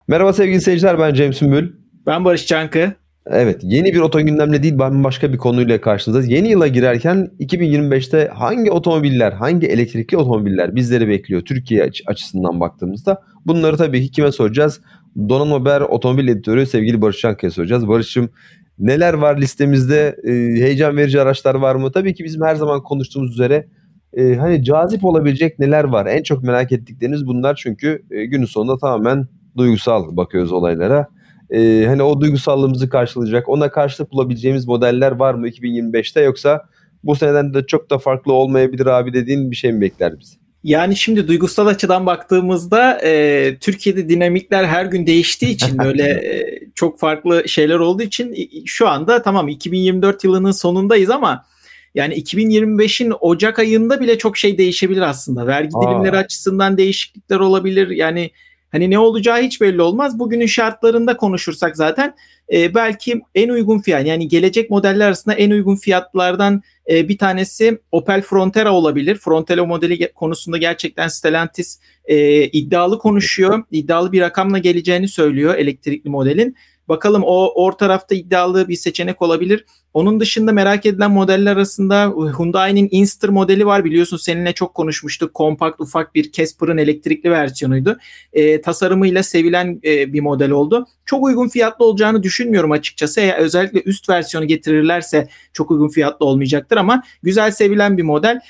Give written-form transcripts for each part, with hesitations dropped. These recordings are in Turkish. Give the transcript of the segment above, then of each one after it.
Merhaba sevgili seyirciler, ben Cem Sümbül. Ben Barış Çankı. Evet, yeni bir oto gündemle değil, bambaşka bir konuyla karşınızdayız. Yeni yıla girerken 2025'te hangi otomobiller, hangi elektrikli otomobiller bizleri bekliyor Türkiye açısından baktığımızda bunları tabii ki kime soracağız? Donanım Haber Otomobil Editörü sevgili Barış Çankaya soracağız. Barış'cığım, neler var listemizde? Heyecan verici araçlar var mı? Tabii ki bizim her zaman konuştuğumuz üzere hani cazip olabilecek neler var? En çok merak ettikleriniz bunlar, çünkü günün sonunda tamamen duygusal bakıyoruz olaylara. Hani o duygusallığımızı karşılayacak, ona karşılık bulabileceğimiz modeller var mı 2025'te, yoksa bu seneden de çok da farklı olmayabilir abi dediğin bir şey mi bekler bizi? Yani şimdi duygusal açıdan baktığımızda Türkiye'de dinamikler her gün değiştiği için böyle çok farklı şeyler olduğu için şu anda tamam 2024 yılının sonundayız ama yani 2025'in Ocak ayında bile çok şey değişebilir aslında. Vergi dilimleri Aa, açısından değişiklikler olabilir. Yani hani ne olacağı hiç belli olmaz. Bugünün şartlarında konuşursak zaten belki en uygun fiyat, yani gelecek modeller arasında en uygun fiyatlardan bir tanesi Opel Frontera olabilir. Frontera modeli konusunda gerçekten Stellantis iddialı konuşuyor. İddialı bir rakamla geleceğini söylüyor elektrikli modelin. Bakalım o tarafta iddialı bir seçenek olabilir. Onun dışında merak edilen modeller arasında Hyundai'nin Inster modeli var. Biliyorsun seninle çok konuşmuştuk. Kompakt ufak bir Casper'ın elektrikli versiyonuydu. Tasarımıyla sevilen bir model oldu. Çok uygun fiyatlı olacağını düşünmüyorum açıkçası. Özellikle üst versiyonu getirirlerse çok uygun fiyatlı olmayacaktır ama güzel sevilen bir model.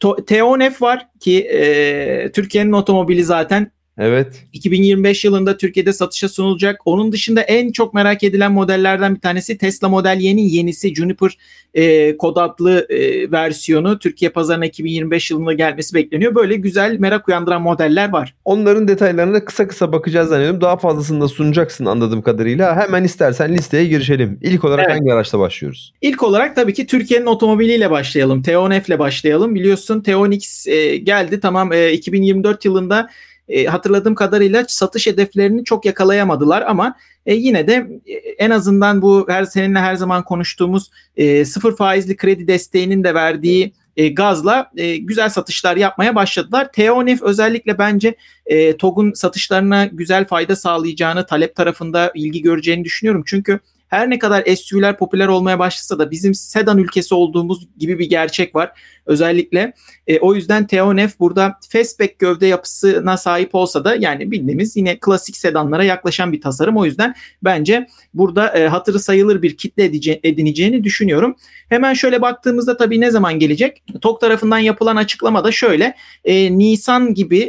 T10F var ki Türkiye'nin otomobili zaten evet. 2025 yılında Türkiye'de satışa sunulacak. Onun dışında en çok merak edilen modellerden bir tanesi Tesla Model Y'nin yenisi Juniper kod adlı versiyonu. Türkiye pazarına 2025 yılında gelmesi bekleniyor. Böyle güzel merak uyandıran modeller var. Onların detaylarına kısa kısa bakacağız zannediyorum. Daha fazlasını da sunacaksın anladığım kadarıyla. Hemen istersen listeye girişelim. İlk olarak Evet. hangi araçla başlıyoruz? İlk olarak tabii ki Türkiye'nin otomobiliyle başlayalım. T10F ile başlayalım. Biliyorsun T10X geldi. Tamam 2024 yılında hatırladığım kadarıyla satış hedeflerini çok yakalayamadılar ama yine de en azından bu seninle her zaman konuştuğumuz sıfır faizli kredi desteğinin de verdiği gazla güzel satışlar yapmaya başladılar. T10F özellikle bence TOG'un satışlarına güzel fayda sağlayacağını, talep tarafında ilgi göreceğini düşünüyorum. Çünkü her ne kadar SUV'ler popüler olmaya başlasa da bizim sedan ülkesi olduğumuz gibi bir gerçek var. Özellikle o yüzden T10F burada fastback gövde yapısına sahip olsa da yani bildiğimiz yine klasik sedanlara yaklaşan bir tasarım. O yüzden bence burada hatırı sayılır bir kitle edineceğini düşünüyorum. Hemen şöyle baktığımızda tabii ne zaman gelecek? TOG tarafından yapılan açıklama da şöyle. Nisan gibi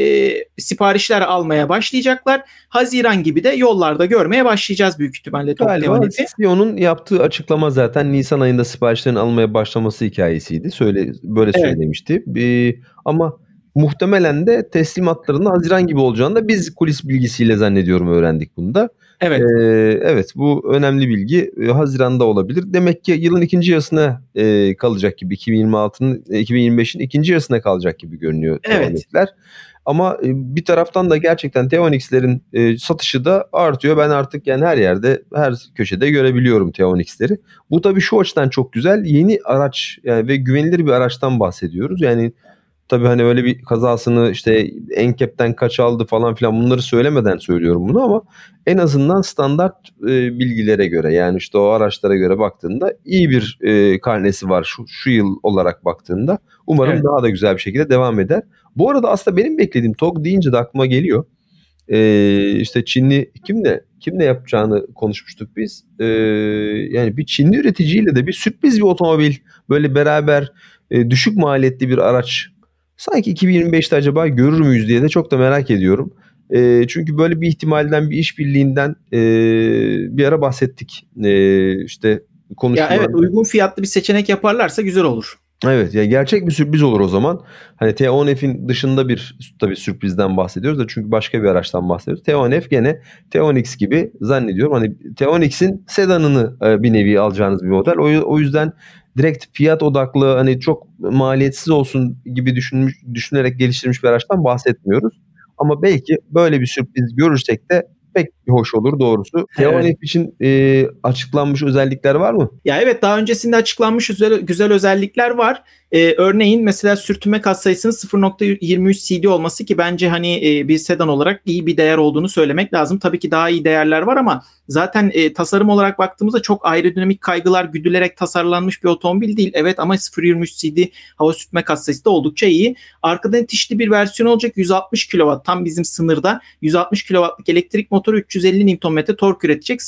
siparişler almaya başlayacaklar. Haziran gibi de yollarda görmeye başlayacağız büyük ihtimalle TOG Galiba T10F'i. CEO'nun yaptığı açıklama zaten Nisan ayında siparişlerin almaya başlaması hikayesiydi. Böyle Evet, söylemişti. Ama muhtemelen de teslimatlarının Haziran gibi olacağını da biz kulis bilgisiyle zannediyorum öğrendik bunu da. evet. Evet, bu önemli bilgi. Haziran'da olabilir. Demek ki yılın ikinci yarısına kalacak gibi, 2025'in ikinci yarısına kalacak gibi görünüyor Evet. T10'ler. Ama bir taraftan da gerçekten T10X'lerin satışı da artıyor. Ben artık yani her yerde, her köşede görebiliyorum T10X'leri. Bu tabii şu açıdan çok güzel. Yeni araç yani ve güvenilir bir araçtan bahsediyoruz. Yani tabii hani öyle bir kazasını işte NCAP'ten kaç aldı falan filan, bunları söylemeden söylüyorum bunu, ama en azından standart bilgilere göre, yani işte o araçlara göre baktığında iyi bir karnesi var şu yıl olarak baktığında. Umarım Evet. daha da güzel bir şekilde devam eder. Bu arada aslında benim beklediğim, TOG deyince de aklıma geliyor. İşte Çinli kimle yapacağını konuşmuştuk biz. Yani bir Çinli üreticiyle de bir sürpriz bir otomobil, böyle beraber düşük maliyetli bir araç sanki 2025'te acaba görür müyüz diye de çok da merak ediyorum. Çünkü böyle bir ihtimalden, bir işbirliğinden bir ara bahsettik. İşte Ya evet, konuşmalarda. uygun fiyatlı bir seçenek yaparlarsa güzel olur. Evet, ya gerçek bir sürpriz olur o zaman. Hani T10F'in dışında bir tabii sürprizden bahsediyoruz da, çünkü başka bir araçtan bahsediyoruz. T10F gene T10X gibi zannediyorum. Hani T10X'in sedanını bir nevi alacağınız bir model. O yüzden direkt fiyat odaklı, hani çok maliyetsiz olsun gibi düşünerek geliştirilmiş bir araçtan bahsetmiyoruz. Ama belki böyle bir sürpriz görürsek de pek hoş olur doğrusu. Evet. T10F için açıklanmış özellikler var mı? Ya evet, daha öncesinde açıklanmış güzel özellikler var. Örneğin mesela sürtünme katsayısının 0.23 CD olması ki bence hani bir sedan olarak iyi bir değer olduğunu söylemek lazım. Tabii ki daha iyi değerler var ama zaten tasarım olarak baktığımızda çok aerodinamik kaygılar güdülerek tasarlanmış bir otomobil değil. Evet ama 0.23 CD hava sürtünme katsayısı da oldukça iyi. Arkadan itişli bir versiyon olacak, 160 kW, tam bizim sınırda. 160 kW'lık elektrik motoru 350 Nm tork üretecek.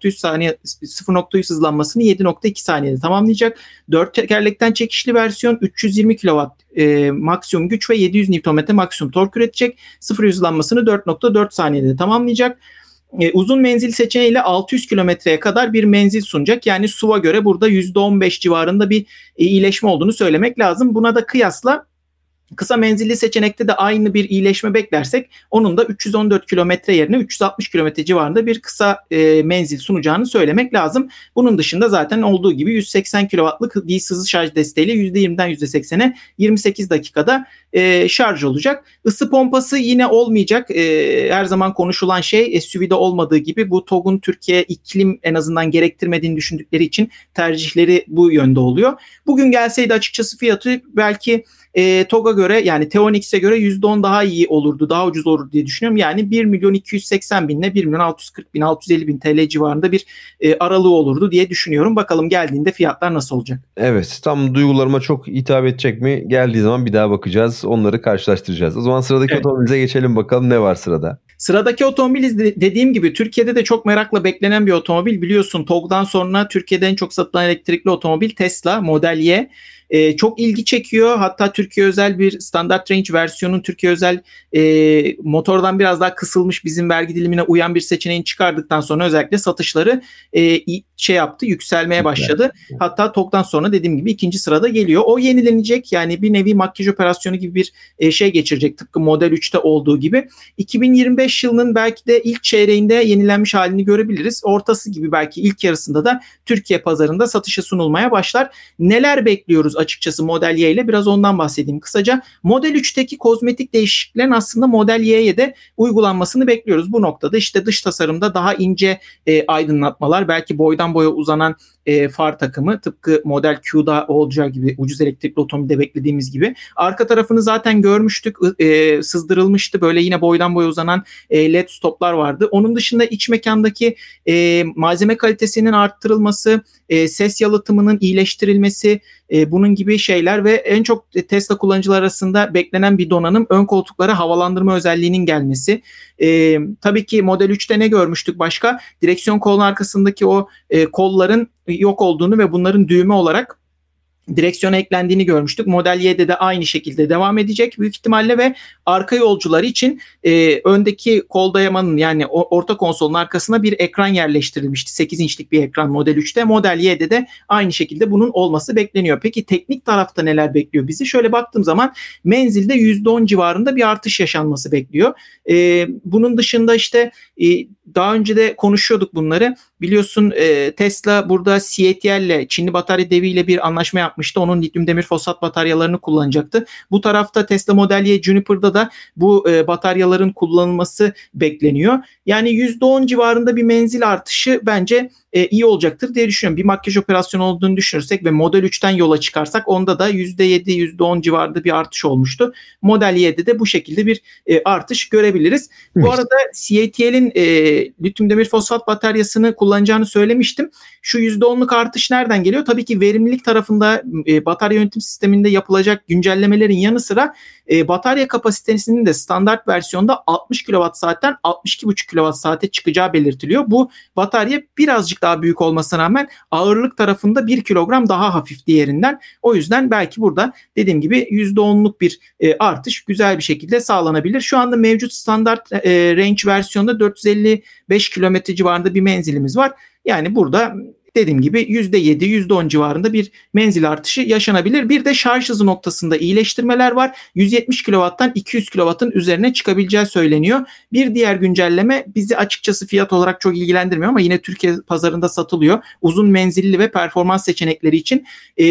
0.3 hızlanmasını 7.2 saniyede tamamlayacak. 4 tekerlekten çekişli versiyon 320 kW maksimum güç ve 700 Nm maksimum tork üretecek. 0 hızlanmasını 4.4 saniyede tamamlayacak. Uzun menzil seçeneğiyle 600 kilometreye kadar bir menzil sunacak. Yani SUV'a göre burada %15 civarında bir iyileşme olduğunu söylemek lazım. Buna da kıyasla kısa menzilli seçenekte de aynı bir iyileşme beklersek onun da 314 kilometre yerine 360 kilometre civarında bir kısa menzil sunacağını söylemek lazım. Bunun dışında zaten olduğu gibi 180 kW'lık DC hızlı şarj desteğiyle %20'den %80'e 28 dakikada şarj olacak. Isı pompası yine olmayacak. Her zaman konuşulan şey SUV'de olmadığı gibi bu TOG'un Türkiye iklim en azından gerektirmediğini düşündükleri için tercihleri bu yönde oluyor. Bugün gelseydi açıkçası fiyatı belki TOG'a göre, yani T10X'e göre %10 daha iyi olurdu, daha ucuz olurdu diye düşünüyorum. Yani 1.280.000 ile 1.640.000, 650.000 TL civarında bir aralığı olurdu diye düşünüyorum. Bakalım geldiğinde fiyatlar nasıl olacak? Evet, tam duygularıma çok hitap edecek mi? Geldiği zaman bir daha bakacağız. Onları karşılaştıracağız. O zaman sıradaki Evet. otomobilimize geçelim bakalım ne var sırada. Sıradaki otomobil dediğim gibi Türkiye'de de çok merakla beklenen bir otomobil. Biliyorsun TOG'dan sonra Türkiye'de en çok satılan elektrikli otomobil Tesla Model Y. Çok ilgi çekiyor. Hatta Türkiye özel bir standart range versiyonun Türkiye özel motordan biraz daha kısılmış, bizim vergi dilimine uyan bir seçeneğini çıkardıktan sonra özellikle satışları yükselmeye başladı. Hatta TOG'dan sonra dediğim gibi ikinci sırada geliyor. O yenilenecek, yani bir nevi makyaj operasyonu gibi bir şey geçirecek, tıpkı Model 3'te olduğu gibi. 2025 yılının belki de ilk çeyreğinde yenilenmiş halini görebiliriz. Ortası gibi belki ilk yarısında da Türkiye pazarında satışa sunulmaya başlar. Neler bekliyoruz açıkçası Model Y ile, biraz ondan bahsedeyim kısaca. Model 3'teki kozmetik değişikliklerin aslında Model Y'ye de uygulanmasını bekliyoruz. Bu noktada işte dış tasarımda daha ince aydınlatmalar, belki boydan boya uzanan far takımı, tıpkı Model Q'da olacağı gibi, ucuz elektrikli otomobilde beklediğimiz gibi. Arka tarafını zaten görmüştük, sızdırılmıştı. Böyle yine boydan boya uzanan LED stoplar vardı. Onun dışında iç mekandaki malzeme kalitesinin arttırılması, ses yalıtımının iyileştirilmesi, bunun gibi şeyler ve en çok Tesla kullanıcılar arasında beklenen bir donanım, ön koltuklara havalandırma özelliğinin gelmesi. Tabii ki Model 3'te ne görmüştük başka? Direksiyon kolunun arkasındaki o kolların yok olduğunu ve bunların düğme olarak direksiyona eklendiğini görmüştük. Model Y'de de aynı şekilde devam edecek büyük ihtimalle ve arka yolcular için öndeki kol dayamanın, yani orta konsolun arkasına bir ekran yerleştirilmişti. 8 inçlik bir ekran Model 3'te. Model Y'de de aynı şekilde bunun olması bekleniyor. Peki teknik tarafta neler bekliyor bizi? Şöyle baktığım zaman menzilde %10 civarında bir artış yaşanması bekliyor. Bunun dışında işte daha önce de konuşuyorduk bunları. Biliyorsun Tesla burada CATL'le, Çinli batarya deviyle bir anlaşma yapmıştı. Onun lityum demir fosfat bataryalarını kullanacaktı. Bu tarafta Tesla Model Y Juniper'da da bu bataryaların kullanılması bekleniyor. Yani %10 civarında bir menzil artışı bence iyi olacaktır diye düşünüyorum. Bir makyaj operasyonu olduğunu düşünürsek ve Model 3'ten yola çıkarsak onda da %7, %10 civarında bir artış olmuştu. Model Y'de de bu şekilde bir artış görebiliriz. Bu arada CATL'in lityum demir fosfat bataryasını kullanacağını söylemiştim. Şu %10'luk artış nereden geliyor? Tabii ki verimlilik tarafında batarya yönetim sisteminde yapılacak güncellemelerin yanı sıra batarya kapasitesinin de standart versiyonda 60 kWh'ten 62,5 kWh'e çıkacağı belirtiliyor. Bu batarya birazcık daha büyük olmasına rağmen ağırlık tarafında 1 kilogram daha hafif diğerinden. O yüzden belki burada dediğim gibi %10'luk bir artış güzel bir şekilde sağlanabilir. Şu anda mevcut standart range versiyonda 455 kilometre civarında bir menzilimiz var. Yani burada dediğim gibi %7, %10 civarında bir menzil artışı yaşanabilir. Bir de şarj hızı noktasında iyileştirmeler var. 170 kW'tan 200 kW'ın üzerine çıkabileceği söyleniyor. Bir diğer güncelleme bizi açıkçası fiyat olarak çok ilgilendirmiyor ama yine Türkiye pazarında satılıyor. Uzun menzilli ve performans seçenekleri için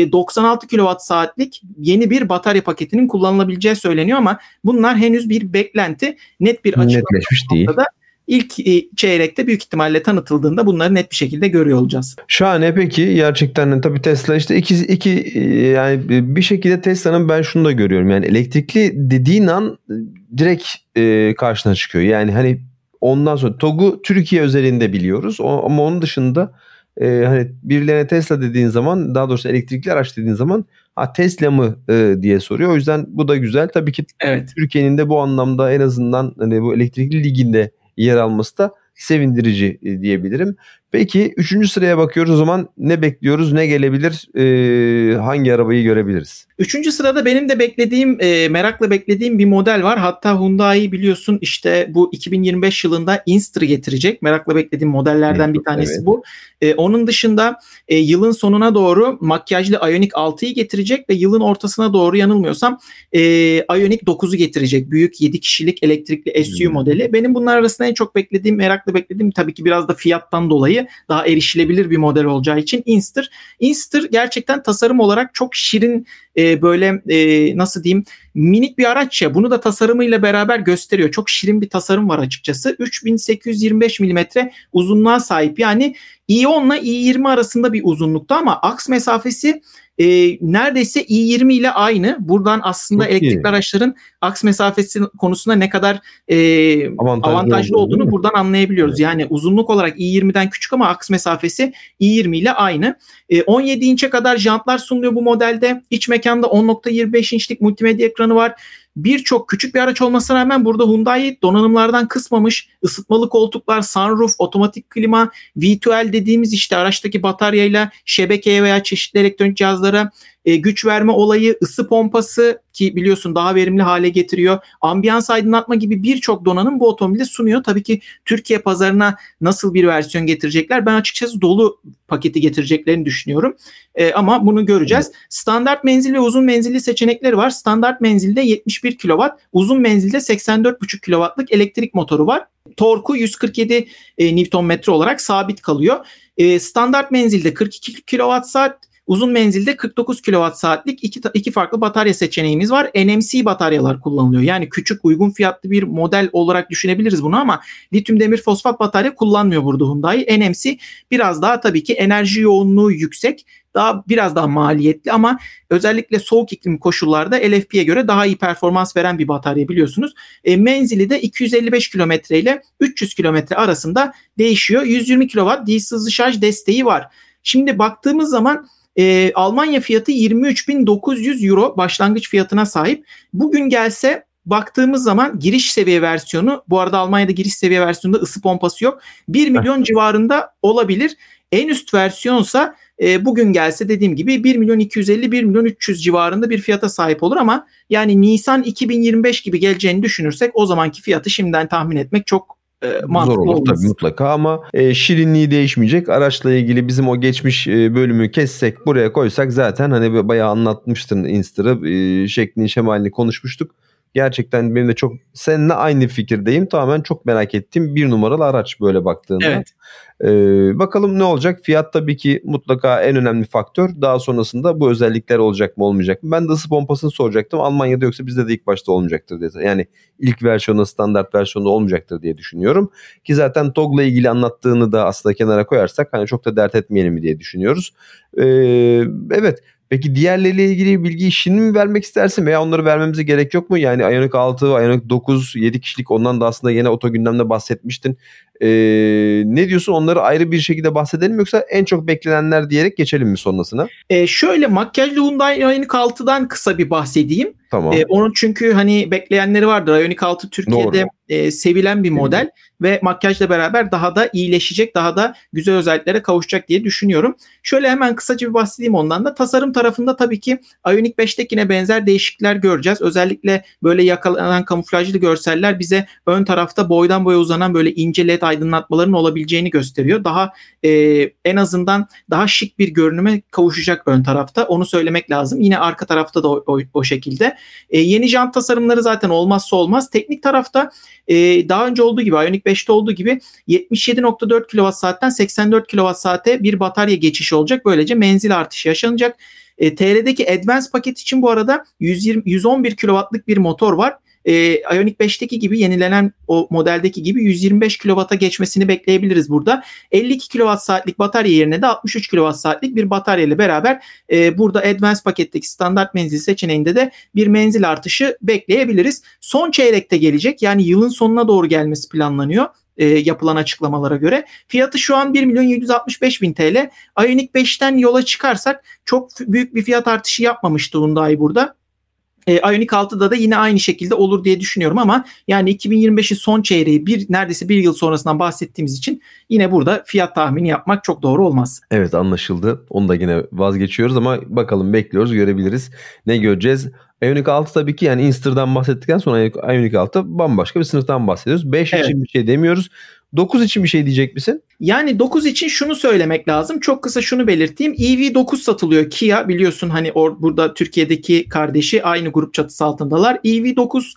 96 kWh yeni bir batarya paketinin kullanılabileceği söyleniyor ama bunlar henüz bir beklenti. Net bir açıklama netleşmiş değil. İlk çeyrekte büyük ihtimalle tanıtıldığında bunları net bir şekilde görüyor olacağız. Şahane. Peki gerçekten tabii Tesla işte yani bir şekilde Tesla'nın ben şunu da görüyorum. Yani elektrikli dediğin an direkt karşına çıkıyor. Yani hani ondan sonra TOG'u Türkiye özelinde biliyoruz. Ama onun dışında hani birilerine Tesla dediğin zaman, daha doğrusu elektrikli araç dediğin zaman Tesla mı diye soruyor. O yüzden bu da güzel. Tabii ki Evet. Türkiye'nin de bu anlamda en azından hani bu elektrikli liginde yer alması da sevindirici diyebilirim. Peki 3. sıraya bakıyoruz. O zaman ne bekliyoruz? Ne gelebilir? Hangi arabayı görebiliriz? 3. sırada benim de merakla beklediğim bir model var. Hatta Hyundai biliyorsun işte bu 2025 yılında Inster'ı getirecek. Merakla beklediğim modellerden bir tanesi Evet. bu. Onun dışında yılın sonuna doğru makyajlı Ioniq 6'yı getirecek ve yılın ortasına doğru yanılmıyorsam Ioniq 9'u getirecek. Büyük 7 kişilik elektrikli SUV modeli. Benim bunlar arasında en çok merakla beklediğim tabii ki biraz da fiyattan dolayı daha erişilebilir bir model olacağı için Inster. Inster gerçekten tasarım olarak çok şirin, nasıl diyeyim, minik bir araç ya. Bunu da tasarımıyla beraber gösteriyor. Çok şirin bir tasarım var açıkçası. 3825 milimetre uzunluğa sahip. Yani i10 ile i20 arasında bir uzunlukta ama aks mesafesi neredeyse i20 ile aynı. Buradan aslında Çok elektrikli iyi. araçların aks mesafesi konusunda ne kadar avantajlı olduğunu, değil olduğunu mi? buradan anlayabiliyoruz. Evet. Yani uzunluk olarak i20'den küçük ama aks mesafesi i20 ile aynı. 17 inçe kadar jantlar sunuluyor bu modelde. İç mekanda 10.25 inçlik multimedya ekranı var. Birçok küçük bir araç olmasına rağmen burada Hyundai donanımlardan kısmamış. Isıtmalı koltuklar, sunroof, otomatik klima, V2L dediğimiz işte araçtaki bataryayla şebekeye veya çeşitli elektronik cihazlara güç verme olayı, ısı pompası ki biliyorsun daha verimli hale getiriyor. Ambiyans aydınlatma gibi birçok donanım bu otomobili sunuyor. Tabii ki Türkiye pazarına nasıl bir versiyon getirecekler? Ben açıkçası dolu paketi getireceklerini düşünüyorum. Ama bunu göreceğiz. Evet. Standart menzil ve uzun menzilli seçenekleri var. Standart menzilde 71 kW, uzun menzilde 84,5 kW'lık elektrik motoru var. Torku 147 Nm olarak sabit kalıyor. Standart menzilde 42 kWh, uzun menzilde 49 kWh'lik iki farklı batarya seçeneğimiz var. NMC bataryalar kullanılıyor. Yani küçük, uygun fiyatlı bir model olarak düşünebiliriz bunu ama lityum demir fosfat batarya kullanmıyor burada Hyundai. NMC biraz daha tabii ki enerji yoğunluğu yüksek, biraz daha maliyetli ama özellikle soğuk iklim koşullarda LFP'ye göre daha iyi performans veren bir batarya biliyorsunuz. Menzili de 255 kilometre ile 300 kilometre arasında değişiyor. 120 kW DC hızlı şarj desteği var. Şimdi baktığımız zaman Almanya fiyatı 23.900 euro başlangıç fiyatına sahip. Bugün gelse baktığımız zaman giriş seviye versiyonu, bu arada Almanya'da giriş seviye versiyonunda ısı pompası yok, 1 milyon civarında olabilir. En üst versiyonsa bugün gelse dediğim gibi 1 milyon 250, 1 milyon 300 civarında bir fiyata sahip olur ama yani Nisan 2025 gibi geleceğini düşünürsek o zamanki fiyatı şimdiden tahmin etmek çok mantıklı Zor olur olmaz. tabii mutlaka ama şirinliği değişmeyecek. Araçla ilgili bizim o geçmiş bölümü kessek buraya koysak zaten hani bayağı anlatmıştın Inster'ı, şeklini şemalini konuşmuştuk. Gerçekten benim de çok seninle aynı fikirdeyim. Tamamen çok merak ettiğim bir numaralı araç böyle baktığında. Evet. Bakalım ne olacak? Fiyat tabii ki mutlaka en önemli faktör. Daha sonrasında bu özellikler olacak mı olmayacak mı? Ben de ısı pompasını soracaktım. Almanya'da yoksa bizde de ilk başta olmayacaktır diye. Yani ilk versiyonda, standart versiyonda olmayacaktır diye düşünüyorum. Ki zaten TOG'la ilgili anlattığını da aslında kenara koyarsak hani çok da dert etmeyelim diye düşünüyoruz. Evet. Peki diğerleriyle ilgili bilgiyi şimdi mi vermek istersin veya onları vermemize gerek yok mu? Yani Ioniq 6, Ioniq 9, 7 kişilik, ondan da aslında yine otogündemde bahsetmiştin. Ne diyorsun? Onları ayrı bir şekilde bahsedelim yoksa en çok beklenenler diyerek geçelim mi sonrasına? Şöyle makyajlı Hyundai Ioniq 6'dan kısa bir bahsedeyim. Tamam. Onun çünkü hani bekleyenleri vardır. Ioniq 6 Türkiye'de sevilen bir model ve makyajla beraber daha da iyileşecek, daha da güzel özelliklere kavuşacak diye düşünüyorum. Şöyle hemen kısaca bir bahsedeyim ondan da. Tasarım tarafında tabii ki Ioniq 5'tekine benzer değişiklikler göreceğiz. Özellikle böyle yakalanan kamuflajlı görseller bize ön tarafta boydan boya uzanan böyle ince led aydınlatmaların olabileceğini gösteriyor. Daha en azından daha şık bir görünüme kavuşacak ön tarafta. Onu söylemek lazım. Yine arka tarafta da o şekilde. Yeni jant tasarımları zaten olmazsa olmaz. Teknik tarafta daha önce olduğu gibi, Ioniq 5'te olduğu gibi 77.4 kWh'ten 84 kWh'e bir batarya geçişi olacak. Böylece menzil artışı yaşanacak. TR'deki Advanced paket için bu arada 111 kW'lık bir motor var. Ioniq 5'teki gibi, yenilenen o modeldeki gibi 125 kW'a geçmesini bekleyebiliriz burada. 52 kWh batarya yerine de 63 kWh'lik bir batarya ile beraber burada Advanced paketteki standart menzil seçeneğinde de bir menzil artışı bekleyebiliriz. Son çeyrekte gelecek, yani yılın sonuna doğru gelmesi planlanıyor yapılan açıklamalara göre. Fiyatı şu an 1.765.000 TL. Ioniq 5'ten yola çıkarsak çok büyük bir fiyat artışı yapmamıştı Hyundai burada. Ioniq 6'da da yine aynı şekilde olur diye düşünüyorum ama yani 2025'in son çeyreği, neredeyse bir yıl sonrasından bahsettiğimiz için yine burada fiyat tahmini yapmak çok doğru olmaz. Evet, anlaşıldı. Onu da yine vazgeçiyoruz ama bakalım, bekliyoruz, görebiliriz. Ne göreceğiz? Ioniq 6 tabii ki, yani Inster'dan bahsettikten sonra Ioniq 6 bambaşka bir sınıftan bahsediyoruz. 5 Evet. için bir şey demiyoruz. 9 için bir şey diyecek misin? Yani 9 için şunu söylemek lazım. Çok kısa şunu belirteyim. EV9 satılıyor. Kia, biliyorsun hani burada Türkiye'deki kardeşi, aynı grup çatısı altındalar. EV9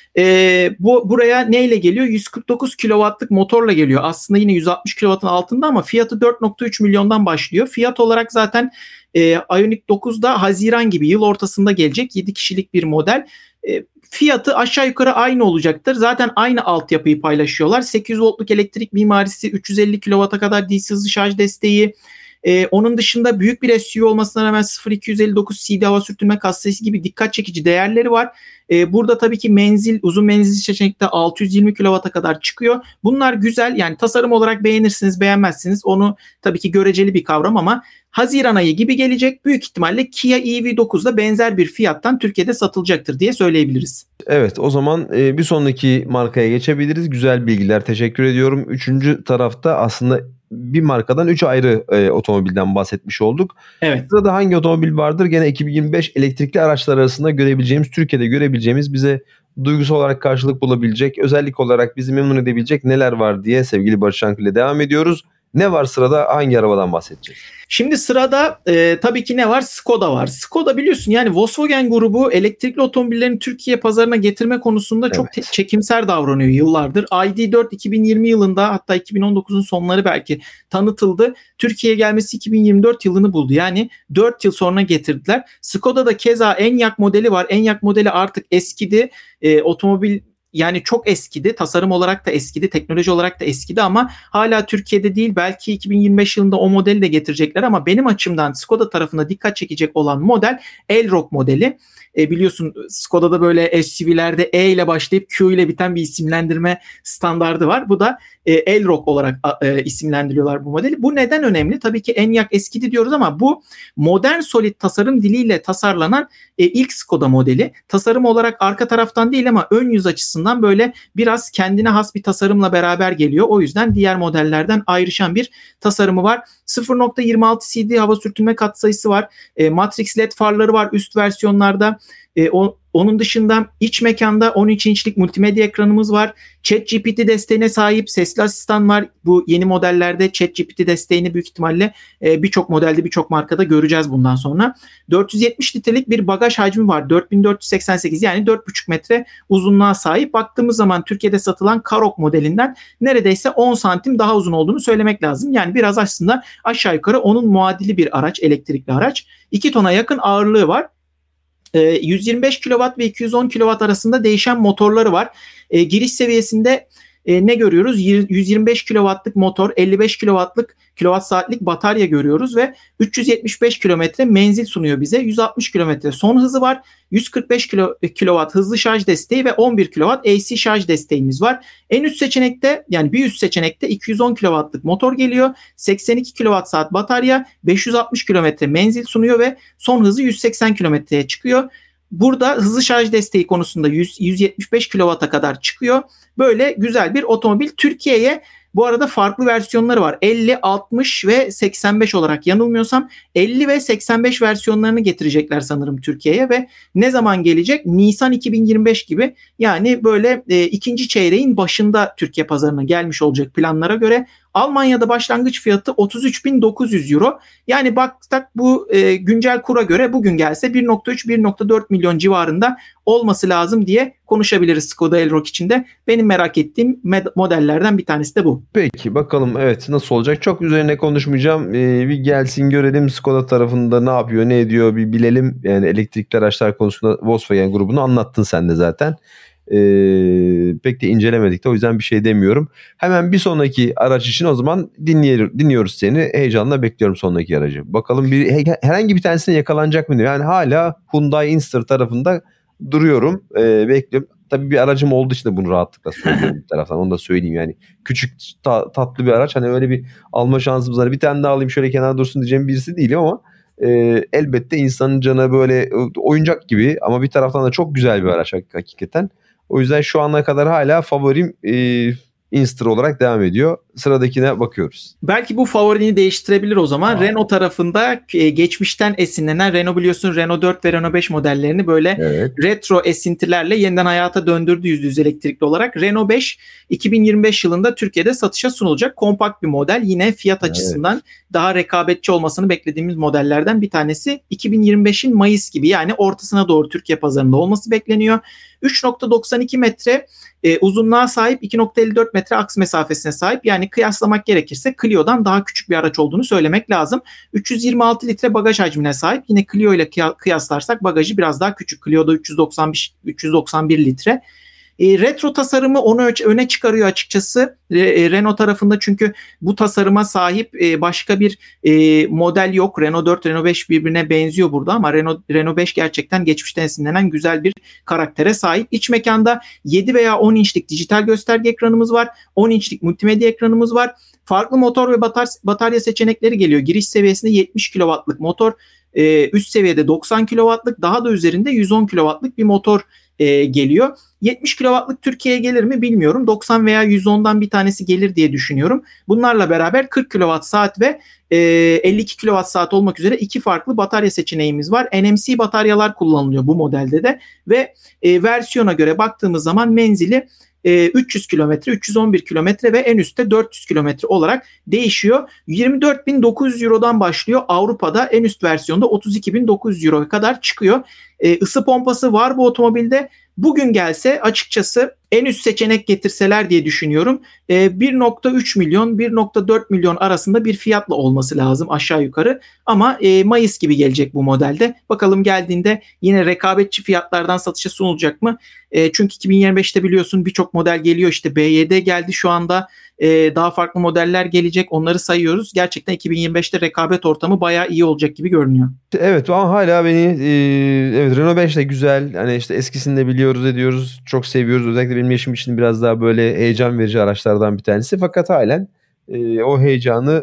buraya neyle geliyor? 149 kW'lık motorla geliyor. Aslında yine 160 kW'ın altında ama fiyatı 4.3 milyondan başlıyor. Fiyat olarak zaten Ioniq 9'da Haziran gibi, yıl ortasında gelecek. 7 kişilik bir model. Fiyatı aşağı yukarı aynı olacaktır. Zaten aynı altyapıyı paylaşıyorlar. 800 voltluk elektrik mimarisi, 350 kW'a kadar DC hızlı şarj desteği. Onun dışında büyük bir SUV olmasına rağmen 0.259 CD hava sürtünme katsayısı gibi dikkat çekici değerleri var. Burada tabii ki uzun menzilli seçenekte 620 kW'a kadar çıkıyor. Bunlar güzel, yani tasarım olarak beğenirsiniz beğenmezsiniz, onu tabii ki göreceli bir kavram ama Haziran ayı gibi gelecek. Büyük ihtimalle Kia EV9'da benzer bir fiyattan Türkiye'de satılacaktır diye söyleyebiliriz. Evet, o zaman bir sonraki markaya geçebiliriz. Güzel bilgiler, teşekkür ediyorum. Üçüncü tarafta aslında bir markadan 3 ayrı otomobilden bahsetmiş olduk. Evet. Sırada hangi otomobil vardır? Gene 2025 elektrikli araçlar arasında görebileceğimiz, Türkiye'de görebileceğimiz, bize duygusal olarak karşılık bulabilecek, özellik olarak bizi memnun edebilecek neler var diye sevgili Barış Şankı ile devam ediyoruz. Ne var sırada? Hangi arabadan bahsedeceğiz? Şimdi sırada tabii ki ne var? Skoda var. Skoda, biliyorsun yani Volkswagen grubu elektrikli otomobillerin Türkiye pazarına getirme konusunda çok çekimser davranıyor yıllardır. ID.4 2020 yılında, hatta 2019'un sonları belki tanıtıldı. Türkiye'ye gelmesi 2024 yılını buldu. Yani 4 yıl sonra getirdiler. Skoda'da keza Enyaq modeli var. Enyaq modeli artık eskidi. Otomobil yani çok eskidi. Tasarım olarak da eskidi. Teknoloji olarak da eskidi ama hala Türkiye'de değil. Belki 2025 yılında o modeli de getirecekler ama benim açımdan Skoda tarafına dikkat çekecek olan model Elroq modeli. Biliyorsun Skoda'da böyle SUV'lerde E ile başlayıp Q ile biten bir isimlendirme standardı var. Bu da Elroq olarak isimlendiriyorlar bu modeli. Bu neden önemli? Tabii ki Enyaq eskidi diyoruz ama bu modern solid tasarım diliyle tasarlanan ilk Skoda modeli. Tasarım olarak arka taraftan değil ama ön yüz açısından böyle biraz kendine has bir tasarımla beraber geliyor. O yüzden diğer modellerden ayrışan bir tasarımı var. 0.26 CD hava sürtünme katsayısı var. Matrix LED farları var üst versiyonlarda. Onun dışında iç mekanda 13 inçlik multimedya ekranımız var. ChatGPT desteğine sahip sesli asistan var. Bu yeni modellerde ChatGPT desteğini büyük ihtimalle birçok modelde, birçok markada göreceğiz bundan sonra. 470 litrelik bir bagaj hacmi var. 4488, yani 4,5 metre uzunluğa sahip. Baktığımız zaman Türkiye'de satılan Karoq modelinden neredeyse 10 santim daha uzun olduğunu söylemek lazım. Yani biraz aslında aşağı yukarı onun muadili bir araç, elektrikli araç. 2 tona yakın ağırlığı var. 125 kW ve 210 kW arasında değişen motorları var. Giriş seviyesinde ne görüyoruz? 125 kW'lık motor, 55 kWh batarya görüyoruz ve 375 km menzil sunuyor bize. 160 km son hızı var. 145 kW hızlı şarj desteği ve 11 kW AC şarj desteğimiz var. En üst seçenekte, yani bir üst seçenekte 210 kW'lık motor geliyor. 82 kWh batarya, 560 km menzil sunuyor ve son hızı 180 km'ye çıkıyor. Burada hızlı şarj desteği konusunda 175 kW'a kadar çıkıyor. Böyle güzel bir otomobil. Türkiye'ye bu arada farklı versiyonları var. 50, 60 ve 85 olarak, yanılmıyorsam 50 ve 85 versiyonlarını getirecekler sanırım Türkiye'ye ve ne zaman gelecek? Nisan 2025 gibi, yani böyle ikinci çeyreğin başında Türkiye pazarına gelmiş olacak planlara göre. Almanya'da başlangıç fiyatı 33.900 euro. Yani baktık bu güncel kura göre bugün gelse 1.3-1.4 milyon civarında olması lazım diye konuşabiliriz Skoda Elroq içinde. Benim merak ettiğim modellerden bir tanesi de bu. Peki bakalım, evet, nasıl olacak? Çok üzerine konuşmayacağım. Bir gelsin görelim Skoda tarafında ne yapıyor, ne ediyor bir bilelim. Yani elektrikli araçlar konusunda Volkswagen grubunu anlattın sen de zaten. Pek de incelemedik de o yüzden bir şey demiyorum. Hemen bir sonraki araç için o zaman dinliyoruz seni. Heyecanla bekliyorum sonraki aracı. Bakalım herhangi bir tanesine yakalanacak mı diyor. Yani hala Hyundai Inster tarafında duruyorum. Bekliyorum. Tabii bir aracım olduğu için de bunu rahatlıkla söylüyorum bir taraftan. Onu da söyleyeyim yani. Küçük tatlı bir araç. Hani öyle bir alma şansımız var. Bir tane daha alayım şöyle kenara dursun diyeceğim birisi değilim ama elbette insanın canı böyle oyuncak gibi ama bir taraftan da çok güzel bir araç hakikaten. O yüzden şu ana kadar hala favorim Inster olarak devam ediyor. Sıradakine bakıyoruz. Belki bu favorini değiştirebilir o zaman. Renault tarafında geçmişten esinlenen Renault biliyorsun Renault 4 ve Renault 5 modellerini böyle retro esintilerle yeniden hayata döndürdü %100 elektrikli olarak. Renault 5 2025 yılında Türkiye'de satışa sunulacak kompakt bir model. Yine fiyat açısından daha rekabetçi olmasını beklediğimiz modellerden bir tanesi. 2025'in Mayıs gibi yani ortasına doğru Türkiye pazarında olması bekleniyor. 3.92 metre uzunluğa sahip, 2.54 metre aks mesafesine sahip. Yani kıyaslamak gerekirse Clio'dan daha küçük bir araç olduğunu söylemek lazım. 326 litre bagaj hacmine sahip. Yine Clio ile kıyaslarsak bagajı biraz daha küçük. Clio'da 391 litre. Retro tasarımı onu öne çıkarıyor açıkçası Renault tarafında çünkü bu tasarıma sahip başka bir model yok. Renault 4, Renault 5 birbirine benziyor burada ama Renault 5 gerçekten geçmişten esinlenen güzel bir karaktere sahip. İç mekanda 7 veya 10 inçlik dijital gösterge ekranımız var. 10 inçlik multimedya ekranımız var. Farklı motor ve batarya seçenekleri geliyor. Giriş seviyesinde 70 kW'lık motor, üst seviyede 90 kW'lık, daha da üzerinde 110 kW'lık bir motor geliyor. 70 kW'lık Türkiye'ye gelir mi bilmiyorum. 90 veya 110'dan bir tanesi gelir diye düşünüyorum. Bunlarla beraber 40 kWh ve 52 kWh olmak üzere iki farklı batarya seçeneğimiz var. NMC bataryalar kullanılıyor bu modelde de ve versiyona göre baktığımız zaman menzili 300 kilometre, 311 kilometre ve en üstte 400 kilometre olarak değişiyor. 24.900 Euro'dan başlıyor. Avrupa'da en üst versiyonda 32.900 Euro'ya kadar çıkıyor. Isı pompası var bu otomobilde. Bugün gelse açıkçası en üst seçenek getirseler diye düşünüyorum. 1.3 milyon 1.4 milyon arasında bir fiyatla olması lazım aşağı yukarı. Ama Mayıs gibi gelecek bu modelde. Bakalım geldiğinde yine rekabetçi fiyatlardan satışa sunulacak mı? Çünkü 2025'te biliyorsun birçok model geliyor. İşte BYD geldi şu anda. Daha farklı modeller gelecek. Onları sayıyoruz. Gerçekten 2025'te rekabet ortamı bayağı iyi olacak gibi görünüyor. Evet ama hala beni evet Renault 5 de güzel. Hani işte eskisini de biliyoruz ediyoruz. Çok seviyoruz. Özellikle benim yaşım için biraz daha böyle heyecan verici araçlardan bir tanesi. Fakat halen o heyecanı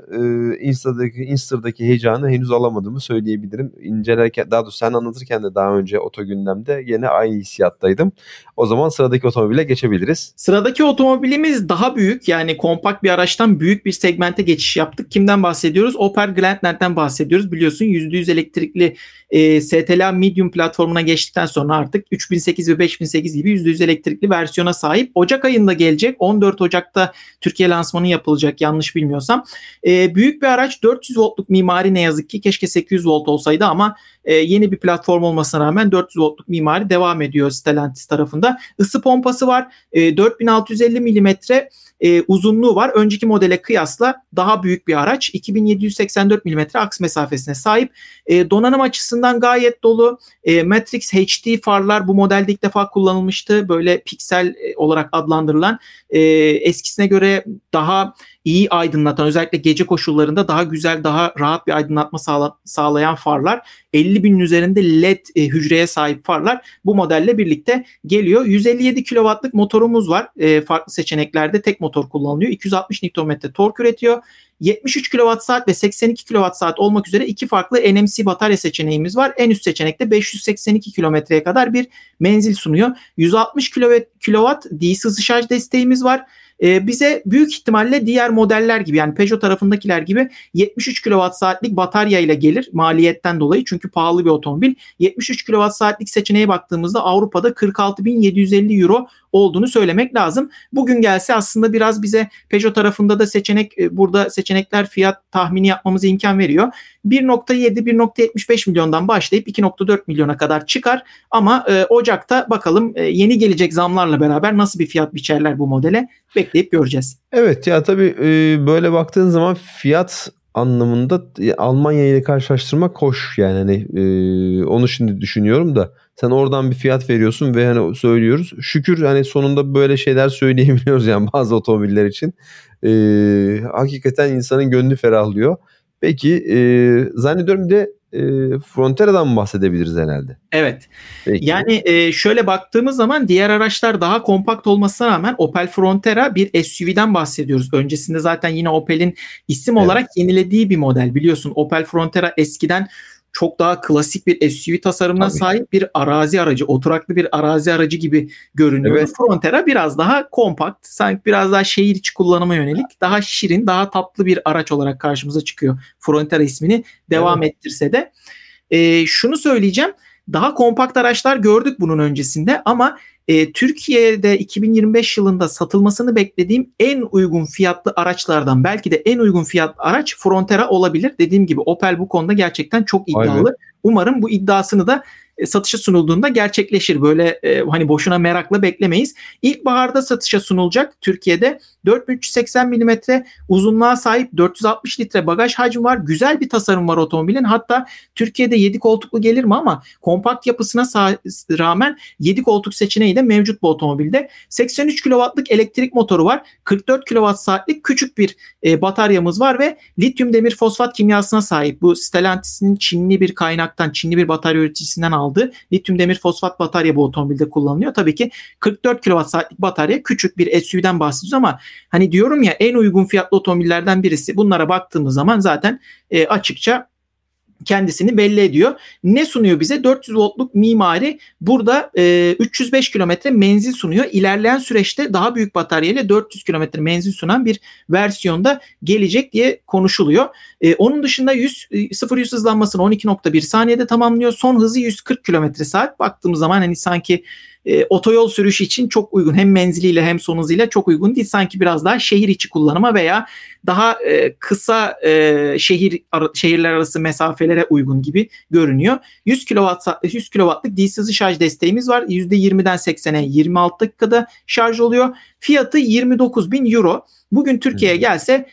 Inster'daki heyecanı henüz alamadığımı söyleyebilirim. İncelerken daha doğrusu sen anlatırken de daha önce Oto Gündem'de yine aynı hissiyattaydım. O zaman sıradaki otomobile geçebiliriz. Sıradaki otomobilimiz daha büyük yani kompakt bir araçtan büyük bir segmente geçiş yaptık. Kimden bahsediyoruz? Opel Grandland'den bahsediyoruz. Biliyorsun %100 elektrikli STLA Medium platformuna geçtikten sonra artık 3008 ve 5008 gibi %100 elektrikli versiyona sahip. Ocak ayında gelecek. 14 Ocak'ta Türkiye lansmanı yapılacak yanlış bilmiyorsam. Büyük bir araç 400 voltluk mimari ne yazık ki keşke 800 volt olsaydı ama yeni bir platform olmasına rağmen 400 voltluk mimari devam ediyor Stellantis tarafında. Isı pompası var. 4650 milimetre uzunluğu var. Önceki modele kıyasla daha büyük bir araç. 2784 milimetre aks mesafesine sahip. Donanım açısından gayet dolu. Matrix HD farlar bu modelde ilk defa kullanılmıştı. Böyle piksel olarak adlandırılan eskisine göre daha iyi aydınlatan özellikle gece koşullarında daha güzel daha rahat bir aydınlatma sağlayan farlar. 50.000'in üzerinde LED hücreye sahip farlar bu modelle birlikte geliyor. 157 kW'lık motorumuz var. Farklı seçeneklerde tek motor kullanılıyor. 260 Nm tork üretiyor. 73 kWh ve 82 kWh olmak üzere iki farklı NMC batarya seçeneğimiz var. En üst seçenekte 582 kilometreye kadar bir menzil sunuyor. 160 kW DC hızlı şarj desteğimiz var. Bize büyük ihtimalle diğer modeller gibi yani Peugeot tarafındakiler gibi 73 kWh'lik batarya ile gelir maliyetten dolayı çünkü pahalı bir otomobil. 73 kWh'lik seçeneğe baktığımızda Avrupa'da 46.750 euro olduğunu söylemek lazım. Bugün gelse aslında biraz bize Peugeot tarafında da burada seçenekler fiyat tahmini yapmamıza imkan veriyor. 1.7-1.75 milyondan başlayıp 2.4 milyona kadar çıkar ama Ocak'ta bakalım yeni gelecek zamlarla beraber nasıl bir fiyat biçerler bu modele bekleyip göreceğiz. Evet ya tabii böyle baktığın zaman fiyat anlamında Almanya ile karşılaştırmak hoş yani hani onu şimdi düşünüyorum da Sen oradan bir fiyat veriyorsun ve hani söylüyoruz. Şükür hani sonunda böyle şeyler söyleyebiliyoruz yani bazı otomobiller için. Hakikaten insanın gönlü ferahlıyor. Peki zannediyorum bir de Frontera'dan mı bahsedebiliriz herhalde? Evet. Peki. Yani şöyle baktığımız zaman diğer araçlar daha kompakt olmasına rağmen Opel Frontera bir SUV'den bahsediyoruz. Öncesinde zaten yine Opel'in isim Evet. olarak yenilediği bir model. Biliyorsun Opel Frontera eskiden çok daha klasik bir SUV tasarımına Tabii. sahip bir arazi aracı, oturaklı bir arazi aracı gibi görünüyordu. Evet. Frontera biraz daha kompakt, sanki biraz daha şehir içi kullanıma yönelik, daha şirin, daha tatlı bir araç olarak karşımıza çıkıyor. Frontera ismini devam ettirse de. Şunu söyleyeceğim. Daha kompakt araçlar gördük bunun öncesinde ama Türkiye'de 2025 yılında satılmasını beklediğim en uygun fiyatlı araçlardan, belki de en uygun fiyatlı araç Frontera olabilir. Dediğim gibi Opel bu konuda gerçekten çok iddialı. Umarım bu iddiasını da satışa sunulduğunda gerçekleşir. Böyle hani boşuna merakla beklemeyiz. İlkbaharda satışa sunulacak Türkiye'de. 4380 mm uzunluğa sahip, 460 litre bagaj hacmi var. Güzel bir tasarım var otomobilin. Hatta Türkiye'de 7 koltuklu gelir mi ama kompakt yapısına rağmen 7 koltuk seçeneği de mevcut bu otomobilde. 83 kW'lık elektrik motoru var. 44 kWh küçük bir bataryamız var ve lityum demir fosfat kimyasına sahip. Bu Stellantis'in Çinli bir kaynaktan, Çinli bir batarya üreticisinden aldığı lityum demir fosfat batarya bu otomobilde kullanılıyor. Tabii ki 44 kWh'lik batarya, küçük bir SUV'den bahsediyoruz ama hani diyorum ya, en uygun fiyatlı otomobillerden birisi. Bunlara baktığımız zaman zaten açıkça kendisini belli ediyor. Ne sunuyor bize? 400 voltluk mimari. Burada 305 kilometre menzil sunuyor. İlerleyen süreçte daha büyük bataryayla 400 kilometre menzil sunan bir versiyonda gelecek diye konuşuluyor. Onun dışında 0-100 hızlanmasını 12.1 saniyede tamamlıyor. Son hızı 140 kilometre saat. Baktığımız zaman hani sanki otoyol sürüşü için çok uygun. Hem menziliyle hem son hızıyla çok uygun değil. Sanki biraz daha şehir içi kullanıma veya daha kısa şehirler arası mesafelere uygun gibi görünüyor. 100 kW'lık DC hızlı şarj desteğimiz var. %20'den 80'e 26 dakikada şarj oluyor. Fiyatı 29.000 euro. Bugün Türkiye'ye gelse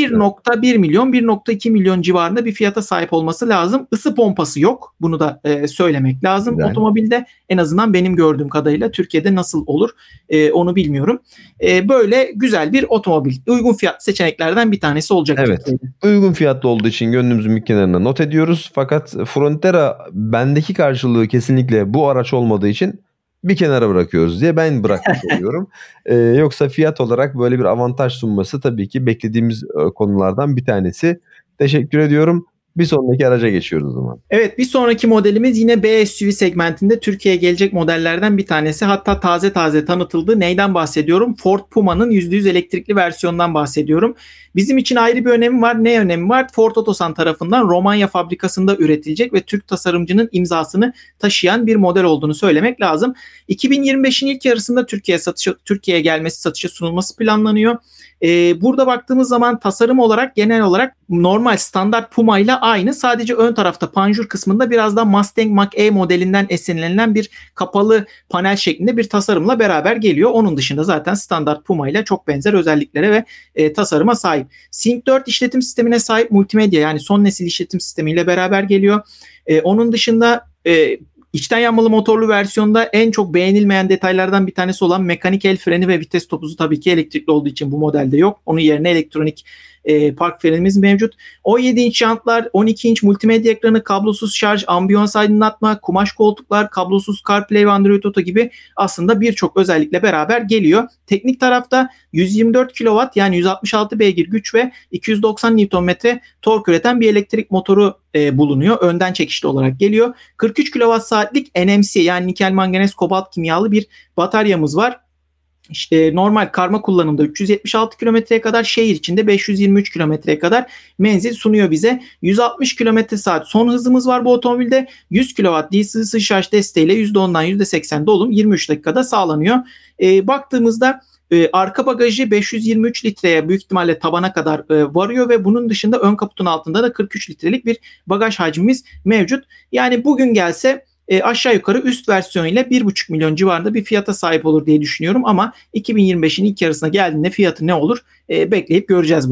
1.1 milyon, 1.2 milyon civarında bir fiyata sahip olması lazım. Isı pompası yok. Bunu da söylemek lazım. Güzel. Otomobilde en azından benim gördüğüm kadarıyla Türkiye'de nasıl olur onu bilmiyorum. Böyle güzel bir otomobil. Uygun fiyat seçeneklerden bir tanesi olacak. Evet. Türkiye'de. Uygun fiyatlı olduğu için gönlümüzün bir kenarına not ediyoruz. Fakat Frontera bendeki karşılığı kesinlikle bu araç olmadığı için bir kenara bırakıyoruz diye ben bırakmış oluyorum. Yoksa fiyat olarak böyle bir avantaj sunması tabii ki beklediğimiz konulardan bir tanesi. Teşekkür ediyorum. Bir sonraki araca geçiyoruz o zaman. Evet, bir sonraki modelimiz yine B SUV segmentinde Türkiye'ye gelecek modellerden bir tanesi. Hatta taze taze tanıtıldı. Neyden bahsediyorum? Ford Puma'nın %100 elektrikli versiyonundan bahsediyorum. Bizim için ayrı bir önemi var. Ne önemi var? Ford Otosan tarafından Romanya fabrikasında üretilecek ve Türk tasarımcının imzasını taşıyan bir model olduğunu söylemek lazım. 2025'in ilk yarısında Türkiye'ye gelmesi, satışa sunulması planlanıyor. Burada baktığımız zaman tasarım olarak genel olarak normal standart Puma ile aynı. Sadece ön tarafta panjur kısmında biraz daha Mustang Mach-E modelinden esinlenilen bir kapalı panel şeklinde bir tasarımla beraber geliyor. Onun dışında zaten standart Puma ile çok benzer özelliklere ve tasarıma sahip. Sync 4 işletim sistemine sahip multimedya, yani son nesil işletim sistemiyle beraber geliyor. Onun dışında İçten yanmalı motorlu versiyonda en çok beğenilmeyen detaylardan bir tanesi olan mekanik el freni ve vites topuzu tabii ki elektrikli olduğu için bu modelde yok. Onun yerine elektronik park frenimiz mevcut. 17 inç jantlar, 12 inç multimedya ekranı, kablosuz şarj, ambiyans aydınlatma, kumaş koltuklar, kablosuz CarPlay ve Android Auto gibi aslında birçok özellikle beraber geliyor. Teknik tarafta 124 kW yani 166 beygir güç ve 290 Nm tork üreten bir elektrik motoru bulunuyor. Önden çekişli olarak geliyor. 43 kWh'lik NMC yani nikel manganez kobalt kimyalı bir bataryamız var. İşte normal karma kullanımda 376 kilometreye kadar, şehir içinde 523 kilometreye kadar menzil sunuyor bize. 160 kilometre saat son hızımız var bu otomobilde. 100 kW DC hızlı şarj desteğiyle %10'dan %80 dolum 23 dakikada sağlanıyor. Baktığımızda arka bagajı 523 litreye büyük ihtimalle tabana kadar varıyor ve bunun dışında ön kaputun altında da 43 litrelik bir bagaj hacmimiz mevcut. Yani bugün gelse aşağı yukarı üst versiyonuyla 1,5 milyon civarında bir fiyata sahip olur diye düşünüyorum ama 2025'in ilk yarısına geldiğinde fiyatı ne olur bekleyip göreceğiz bunu da.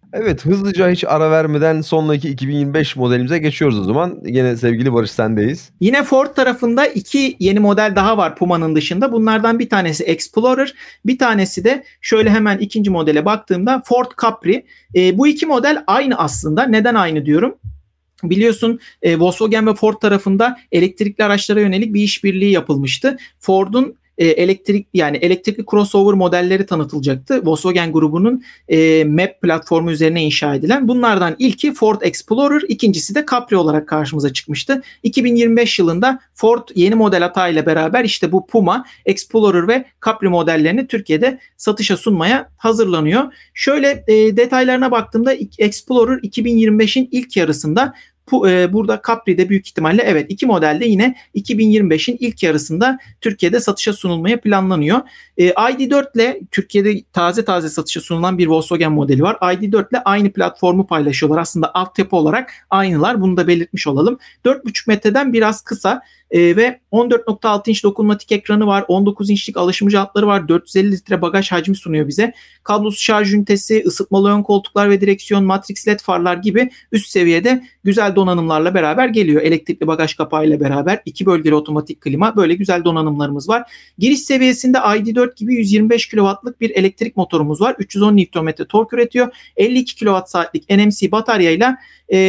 Evet, hızlıca hiç ara vermeden sonraki 2025 modelimize geçiyoruz o zaman. Gene sevgili Barış sendeyiz. Yine Ford tarafında iki yeni model daha var Puma'nın dışında. Bunlardan bir tanesi Explorer, bir tanesi de şöyle hemen ikinci modele baktığımda Ford Capri. Bu iki model aynı aslında. Neden aynı diyorum? Biliyorsun Volkswagen ve Ford tarafında elektrikli araçlara yönelik bir işbirliği yapılmıştı. Ford'un elektrikli crossover modelleri tanıtılacaktı. Volkswagen grubunun MAP platformu üzerine inşa edilen. Bunlardan ilki Ford Explorer, ikincisi de Capri olarak karşımıza çıkmıştı. 2025 yılında Ford yeni model hatayla beraber işte bu Puma, Explorer ve Capri modellerini Türkiye'de satışa sunmaya hazırlanıyor. Şöyle detaylarına baktığımda Explorer 2025'in ilk yarısında, burada Capri'de büyük ihtimalle evet iki modelde yine 2025'in ilk yarısında Türkiye'de satışa sunulmaya planlanıyor. ID.4 ile Türkiye'de taze satışa sunulan bir Volkswagen modeli var. ID.4 ile aynı platformu paylaşıyorlar. Aslında altyapı olarak aynılar. Bunu da belirtmiş olalım. 4,5 metreden biraz kısa ve 14.6 inç dokunmatik ekranı var. 19 inçlik alışım jantları var. 450 litre bagaj hacmi sunuyor bize. Kablosuz şarj ünitesi, ısıtmalı ön koltuklar ve direksiyon, Matrix LED farlar gibi üst seviyede güzel donanımlarla beraber geliyor. Elektrikli bagaj kapağıyla beraber 2 bölgeli otomatik klima, böyle güzel donanımlarımız var. Giriş seviyesinde ID.4 gibi 125 kW'lık bir elektrik motorumuz var. 310 Nm tork üretiyor. 52 kWh'lik NMC bataryayla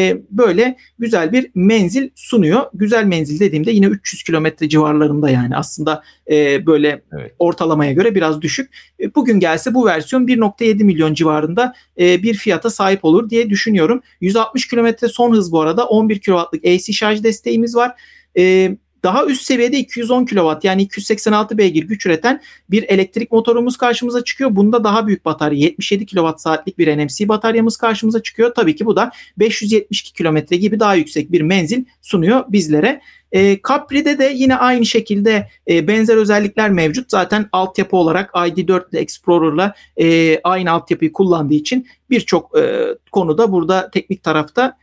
böyle güzel bir menzil sunuyor. Güzel menzil dediğimde yine 300 kilometre civarlarında, yani aslında böyle evet, ortalamaya göre biraz düşük. Bugün gelse bu versiyon 1.7 milyon civarında bir fiyata sahip olur diye düşünüyorum. 160 kilometre son hız bu arada. 11 kW'lık AC şarj desteğimiz var. Daha üst seviyede 210 kW yani 286 beygir güç üreten bir elektrik motorumuz karşımıza çıkıyor. Bunda daha büyük batarya, 77 kWh'lik bir NMC bataryamız karşımıza çıkıyor. Tabii ki bu da 572 km gibi daha yüksek bir menzil sunuyor bizlere. Capri'de de yine aynı şekilde benzer özellikler mevcut. Zaten altyapı olarak ID.4 ile Explorer'la aynı altyapıyı kullandığı için birçok konuda burada teknik tarafta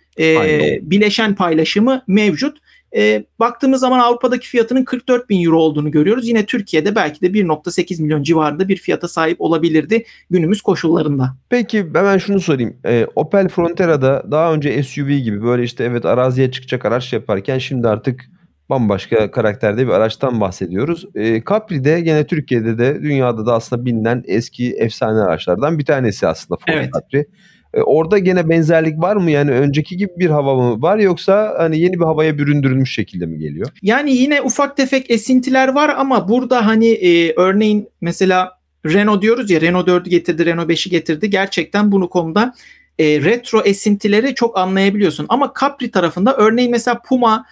bileşen paylaşımı mevcut. Baktığımız zaman Avrupa'daki fiyatının 44 bin euro olduğunu görüyoruz. Yine Türkiye'de belki de 1.8 milyon civarında bir fiyata sahip olabilirdi günümüz koşullarında. Peki hemen şunu sorayım. Opel Frontera'da daha önce SUV gibi böyle işte evet araziye çıkacak araç yaparken şimdi artık bambaşka karakterde bir araçtan bahsediyoruz. Capri'de gene Türkiye'de de dünyada da aslında bilinen eski efsane araçlardan bir tanesi aslında Ford Evet. Capri. Orada gene benzerlik var mı? Yani önceki gibi bir hava mı var yoksa hani yeni bir havaya büründürülmüş şekilde mi geliyor? Yani yine ufak tefek esintiler var ama burada hani örneğin mesela Renault diyoruz ya, Renault 4'ü getirdi, Renault 5'i getirdi. Gerçekten bunu konuda retro esintileri çok anlayabiliyorsun. Ama Capri tarafında örneğin mesela Puma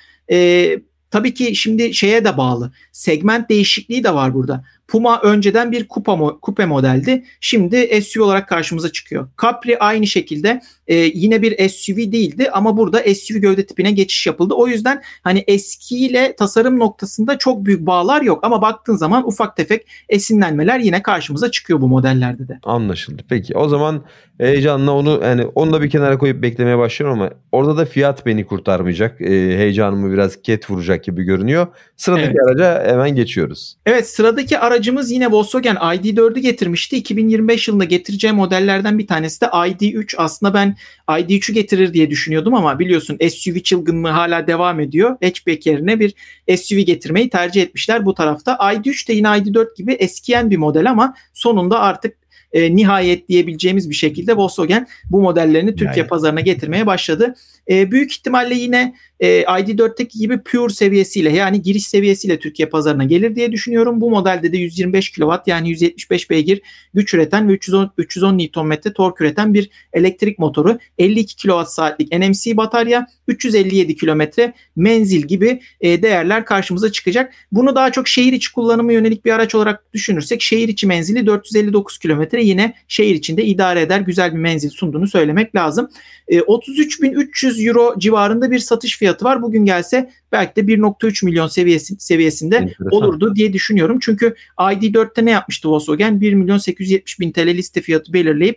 tabii ki şimdi şeye de bağlı. Segment değişikliği de var burada. Puma önceden bir kupe modeldi. Şimdi SUV olarak karşımıza çıkıyor. Capri aynı şekilde yine bir SUV değildi ama burada SUV gövde tipine geçiş yapıldı. O yüzden hani eskiyle tasarım noktasında çok büyük bağlar yok ama baktığın zaman ufak tefek esinlenmeler yine karşımıza çıkıyor bu modellerde de. Anlaşıldı. Peki o zaman heyecanla onu da bir kenara koyup beklemeye başlıyorum ama orada da fiyat beni kurtarmayacak. Heyecanımı biraz ket vuracak gibi görünüyor. Sıradaki araca hemen geçiyoruz. Evet, sıradaki aracımız yine Volkswagen ID.4'ü getirmişti. 2025 yılında getireceği modellerden bir tanesi de ID.3. Aslında ben ID.3'ü getirir diye düşünüyordum ama biliyorsun SUV çılgınlığı hala devam ediyor. Hatchback yerine bir SUV getirmeyi tercih etmişler bu tarafta. ID.3 de yine ID.4 gibi eskiyen bir model ama sonunda artık nihayet diyebileceğimiz bir şekilde Volkswagen bu modellerini Türkiye pazarına getirmeye başladı. Büyük ihtimalle yine ID.4'teki gibi Pure seviyesiyle, yani giriş seviyesiyle Türkiye pazarına gelir diye düşünüyorum. Bu modelde de 125 kW yani 175 beygir güç üreten ve 310 Nm tork üreten bir elektrik motoru, 52 kWh'lik NMC batarya, 357 km menzil gibi değerler karşımıza çıkacak. Bunu daha çok şehir içi kullanımı yönelik bir araç olarak düşünürsek şehir içi menzili 459 km, yine şehir içinde idare eder güzel bir menzil sunduğunu söylemek lazım. 33.300 euro civarında bir satış fiyatı var. Bugün gelse belki de 1.3 milyon seviyesinde Enteresan. olurdu diye düşünüyorum. Çünkü ID.4'te ne yapmıştı Volkswagen? 1 milyon 870 bin TL liste fiyatı belirleyip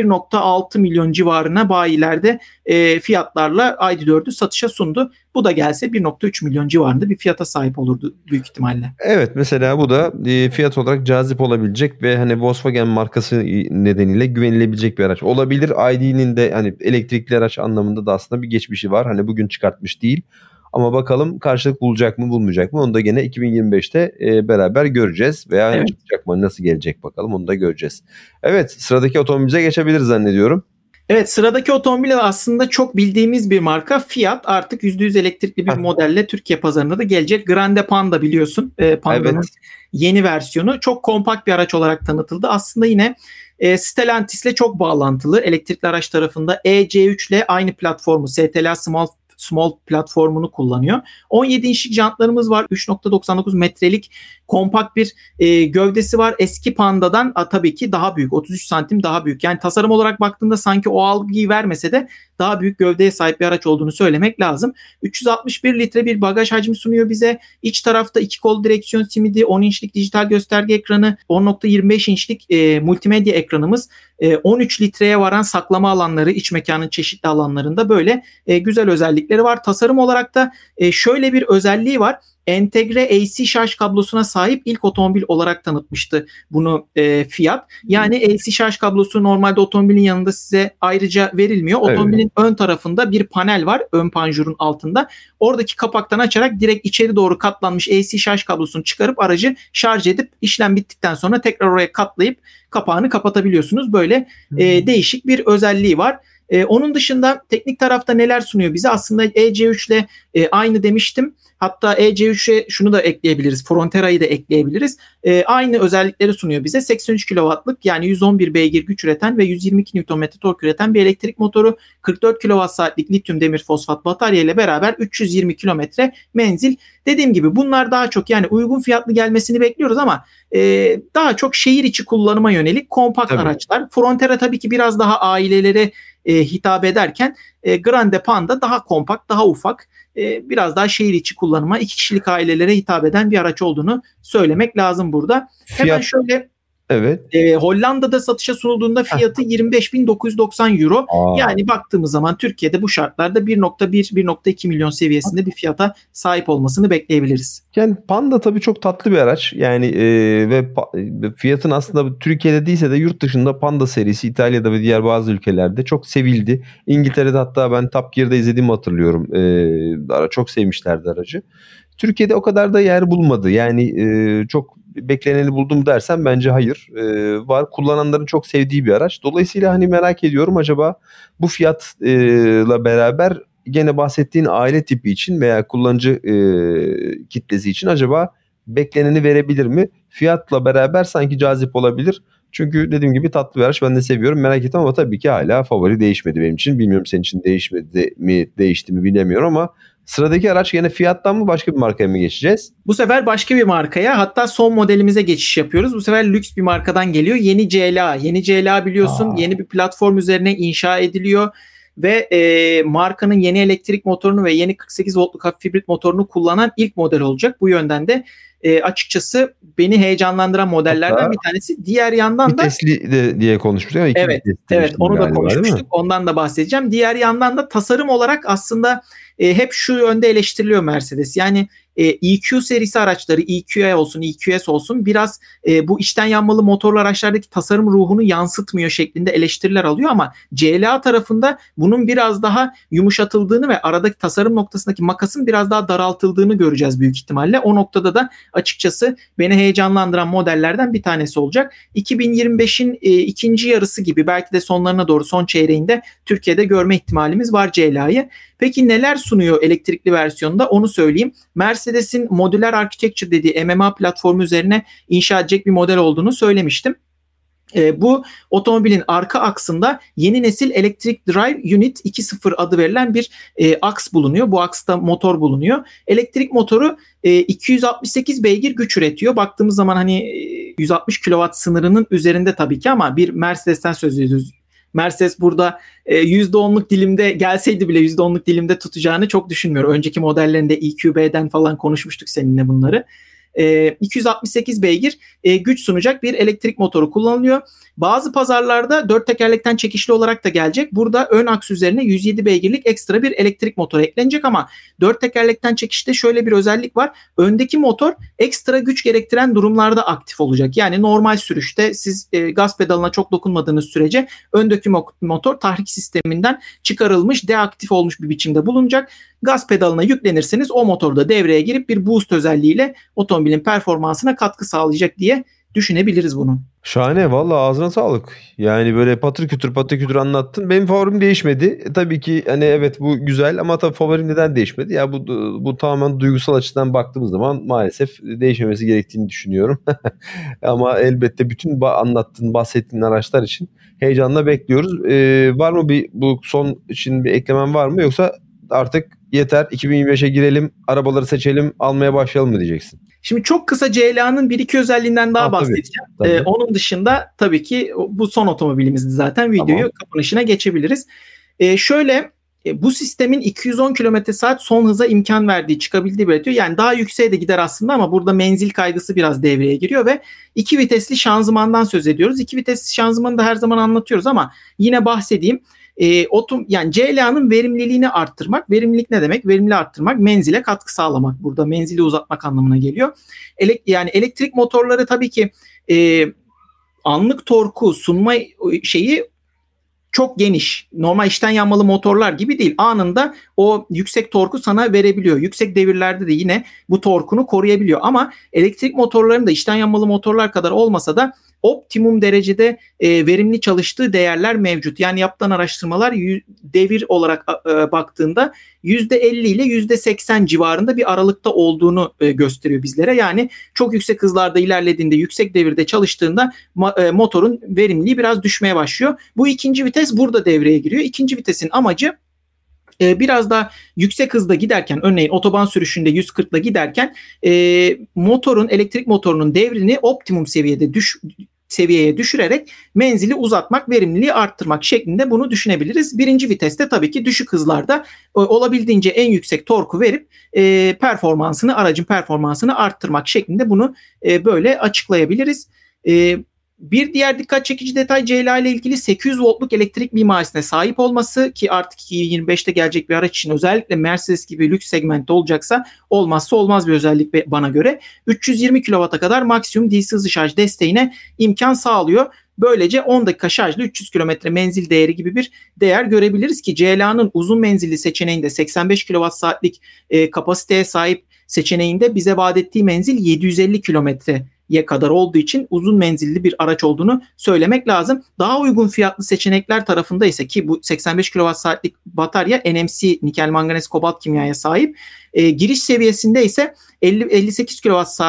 1.6 milyon civarına bayilerde fiyatlarla ID.4'ü satışa sundu. Bu da gelse 1.3 milyon civarında bir fiyata sahip olurdu büyük ihtimalle. Evet, mesela bu da fiyat olarak cazip olabilecek ve hani Volkswagen markası nedeniyle güvenilebilecek bir araç olabilir. ID'nin de hani elektrikli araç anlamında da aslında bir geçmişi var. Hani bugün çıkartmış değil. Ama bakalım karşılık bulacak mı bulmayacak mı onu da gene 2025'te beraber göreceğiz. Veya Evet. çıkacak mı, nasıl gelecek bakalım, onu da göreceğiz. Evet, sıradaki otomobilimize geçebiliriz zannediyorum. Evet, sıradaki otomobil aslında çok bildiğimiz bir marka. Fiat artık %100 elektrikli bir modelle Türkiye pazarına da gelecek. Grande Panda biliyorsun. Panda'nın Evet. yeni versiyonu. Çok kompakt bir araç olarak tanıtıldı. Aslında yine Stellantis'le çok bağlantılı. Elektrikli araç tarafında EC3 ile aynı platformu STLA Small platformunu kullanıyor. 17 inçlik jantlarımız var. 3.99 metrelik kompakt bir gövdesi var. Eski Panda'dan tabii ki daha büyük. 33 santim daha büyük. Yani tasarım olarak baktığında sanki o algıyı vermese de daha büyük gövdeye sahip bir araç olduğunu söylemek lazım. 361 litre bir bagaj hacmi sunuyor bize. İç tarafta 2 kol direksiyon simidi, 10 inçlik dijital gösterge ekranı, 10.25 inçlik multimedya ekranımız, 13 litreye varan saklama alanları, iç mekanın çeşitli alanlarında böyle güzel özellikleri var. Tasarım olarak da şöyle bir özelliği var. Entegre AC şarj kablosuna sahip ilk otomobil olarak tanıtmıştı bunu Fiat. Yani AC şarj kablosu normalde otomobilin yanında size ayrıca verilmiyor. Otomobilin ön tarafında bir panel var, ön panjurun altında. Oradaki kapaktan açarak direkt içeri doğru katlanmış AC şarj kablosunu çıkarıp aracı şarj edip işlem bittikten sonra tekrar oraya katlayıp kapağını kapatabiliyorsunuz. Böyle değişik bir özelliği var. Onun dışında teknik tarafta neler sunuyor bize? Aslında EC3 ile aynı demiştim. Hatta EC3'e şunu da ekleyebiliriz. Frontera'yı da ekleyebiliriz. Aynı özellikleri sunuyor bize. 83 kW'lık yani 111 beygir güç üreten ve 122 Nm tork üreten bir elektrik motoru. 44 kWh'lik lityum demir fosfat batarya ile beraber 320 km menzil. Dediğim gibi bunlar daha çok yani uygun fiyatlı gelmesini bekliyoruz ama daha çok şehir içi kullanıma yönelik kompakt araçlar. Frontera tabii ki biraz daha ailelere hitap ederken Grande Panda daha kompakt, daha ufak, biraz daha şehir içi kullanıma, 2 kişilik ailelere hitap eden bir araç olduğunu söylemek lazım burada. Hemen şöyle Hollanda'da satışa sunulduğunda fiyatı 25.990 euro. Yani baktığımız zaman Türkiye'de bu şartlarda 1.1-1.2 milyon seviyesinde bir fiyata sahip olmasını bekleyebiliriz. Yani Panda tabii çok tatlı bir araç. Yani ve fiyatın aslında Türkiye'de değilse de yurt dışında Panda serisi İtalya'da ve diğer bazı ülkelerde çok sevildi. İngiltere'de hatta ben Top Gear'da izlediğimi hatırlıyorum. Çok sevmişlerdi aracı. Türkiye'de o kadar da yer bulmadı. Yani çok bekleneni buldum dersen bence hayır. Var, kullananların çok sevdiği bir araç. Dolayısıyla hani merak ediyorum, acaba bu fiyatla beraber gene bahsettiğin aile tipi için veya kullanıcı kitlesi için acaba bekleneni verebilir mi? Fiyatla beraber sanki cazip olabilir. Çünkü dediğim gibi tatlı bir araç, ben de seviyorum, merak ettim ama tabii ki hala favori değişmedi benim için. Bilmiyorum senin için değişmedi mi, değişti mi bilemiyorum ama sıradaki araç yine Fiat'tan mı, başka bir markaya mı geçeceğiz? Bu sefer başka bir markaya, hatta son modelimize geçiş yapıyoruz. Bu sefer lüks bir markadan geliyor. Yeni CLA. Yeni CLA biliyorsun yeni bir platform üzerine inşa ediliyor. Ve markanın yeni elektrik motorunu ve yeni 48 voltluk hafif hibrit motorunu kullanan ilk model olacak. Bu yönden de açıkçası beni heyecanlandıran modellerden hatta bir tanesi. Diğer yandan da vitesli de diye konuşmuştuk. Evet, onu da konuşmuştuk. Ondan da bahsedeceğim. Diğer yandan da tasarım olarak aslında hep şu yönde eleştiriliyor Mercedes. Yani EQ serisi araçları, EQE olsun, EQS olsun biraz bu içten yanmalı motorlu araçlardaki tasarım ruhunu yansıtmıyor şeklinde eleştiriler alıyor ama CLA tarafında bunun biraz daha yumuşatıldığını ve aradaki tasarım noktasındaki makasın biraz daha daraltıldığını göreceğiz büyük ihtimalle. O noktada da açıkçası beni heyecanlandıran modellerden bir tanesi olacak. 2025'in ikinci yarısı gibi, belki de sonlarına doğru, son çeyreğinde Türkiye'de görme ihtimalimiz var CLA'yı. Peki neler sunuyor elektrikli versiyonda, onu söyleyeyim. Mercedes'in Modular Architecture dediği MMA platformu üzerine inşa edecek bir model olduğunu söylemiştim. Bu otomobilin arka aksında yeni nesil Electric Drive Unit 2.0 adı verilen bir aks bulunuyor. Bu aksta motor bulunuyor. Elektrik motoru 268 beygir güç üretiyor. Baktığımız zaman hani 160 kW sınırının üzerinde tabii ki ama bir Mercedes'ten söz ediyoruz. Mercedes burada %10'luk dilimde gelseydi bile %10'luk dilimde tutacağını çok düşünmüyorum. Önceki modellerinde EQB'den falan konuşmuştuk seninle bunları. 268 beygir güç sunacak bir elektrik motoru kullanılıyor. Bazı pazarlarda 4 tekerlekten çekişli olarak da gelecek. Burada ön aks üzerine 107 beygirlik ekstra bir elektrik motoru eklenecek ama 4 tekerlekten çekişte şöyle bir özellik var. Öndeki motor ekstra güç gerektiren durumlarda aktif olacak. Yani normal sürüşte siz gaz pedalına çok dokunmadığınız sürece öndeki motor tahrik sisteminden çıkarılmış, deaktif olmuş bir biçimde bulunacak. Gaz pedalına yüklenirseniz o motor da devreye girip bir boost özelliğiyle otomobilin performansına katkı sağlayacak diye düşünebiliriz bunu. Şahane, valla ağzına sağlık. Yani böyle patır kütür anlattın. Benim favorim değişmedi. Tabii ki hani evet bu güzel ama tabii favorim neden değişmedi? Ya bu tamamen duygusal açıdan baktığımız zaman maalesef değişmemesi gerektiğini düşünüyorum. Ama elbette bütün bahsettiğin araçlar için heyecanla bekliyoruz. Var mı bu son için bir eklemen var mı, yoksa artık yeter 2025'e girelim, arabaları seçelim, almaya başlayalım mı diyeceksin? Şimdi çok kısa CLA'nın bir iki özelliğinden daha bahsedeceğim. Tabii. Onun dışında tabii ki bu son otomobilimizdi zaten. Videoyu kapanışına geçebiliriz. Bu sistemin 210 km/saat son hıza imkan verdiği, çıkabildiği belirtiyor. Yani daha yükseğe de gider aslında ama burada menzil kaygısı biraz devreye giriyor ve 2 vitesli şanzımandan söz ediyoruz. 2 vitesli şanzımanı da her zaman anlatıyoruz ama yine bahsedeyim. Yani CLA'nın verimliliğini arttırmak. Verimlilik ne demek? Verimli arttırmak, menzile katkı sağlamak. Burada menzili uzatmak anlamına geliyor. Yani elektrik motorları tabii ki anlık torku sunma şeyi çok geniş. Normal içten yanmalı motorlar gibi değil. Anında o yüksek torku sana verebiliyor. Yüksek devirlerde de yine bu torkunu koruyabiliyor. Ama elektrik motorlarının da içten yanmalı motorlar kadar olmasa da optimum derecede verimli çalıştığı değerler mevcut. Yani yapılan araştırmalar devir olarak baktığında %50 ile %80 civarında bir aralıkta olduğunu gösteriyor bizlere. Yani çok yüksek hızlarda ilerlediğinde, yüksek devirde çalıştığında motorun verimliliği biraz düşmeye başlıyor. Bu ikinci vites burada devreye giriyor. İkinci vitesin amacı biraz daha yüksek hızda giderken, örneğin otoban sürüşünde 140'la giderken elektrik motorunun devrini optimum seviyeye düşürerek menzili uzatmak, verimliliği arttırmak şeklinde bunu düşünebiliriz. Birinci viteste tabii ki düşük hızlarda olabildiğince en yüksek torku verip aracın performansını arttırmak şeklinde bunu böyle açıklayabiliriz. Bir diğer dikkat çekici detay CLA ile ilgili 800 voltluk elektrik mimarisine sahip olması ki artık 2025'te gelecek bir araç için özellikle Mercedes gibi lüks segmentte olacaksa olmazsa olmaz bir özellik bana göre. 320 kW'a kadar maksimum DC hızlı şarj desteğine imkan sağlıyor. Böylece 10 dakika şarjla 300 km menzil değeri gibi bir değer görebiliriz ki CLA'nın uzun menzilli seçeneğinde 85 kWh'lik kapasiteye sahip seçeneğinde bize vaat ettiği menzil 750 kilometreye kadar olduğu için uzun menzilli bir araç olduğunu söylemek lazım. Daha uygun fiyatlı seçenekler tarafında ise ki bu 85 kWh'lik batarya NMC nikel manganez kobalt kimyaya sahip. Giriş seviyesinde ise 58